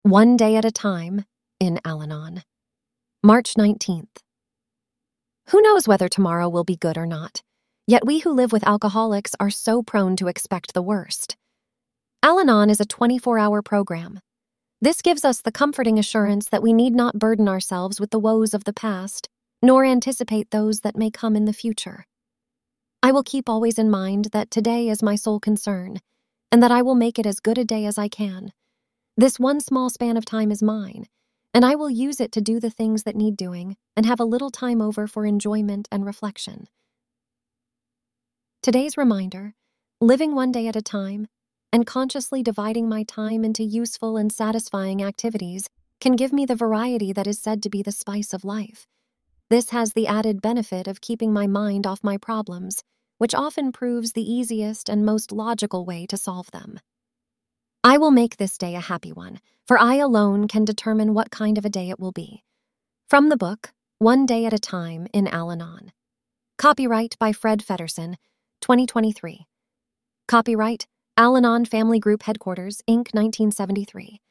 One day at a time in Al-Anon. March 19th. Who knows whether tomorrow will be good or not? Yet we who live with alcoholics are so prone to expect the worst. Al-Anon is a 24-hour program. This gives us the comforting assurance that we need not burden ourselves with the woes of the past, nor anticipate those that may come in the future. I will keep always in mind that today is my sole concern, and that I will make it as good a day as I can. This one small span of time is mine, and I will use it to do the things that need doing and have a little time over for enjoyment and reflection. Today's reminder, living one day at a time, and consciously dividing my time into useful and satisfying activities can give me the variety that is said to be the spice of life. This has the added benefit of keeping my mind off my problems, which often proves the easiest and most logical way to solve them. I will make this day a happy one, for I alone can determine what kind of a day it will be. From the book, One Day at a Time in Al-Anon. Copyright by Fred Feddersen, 2023. Copyright, Al-Anon Family Group Headquarters, Inc., 1973.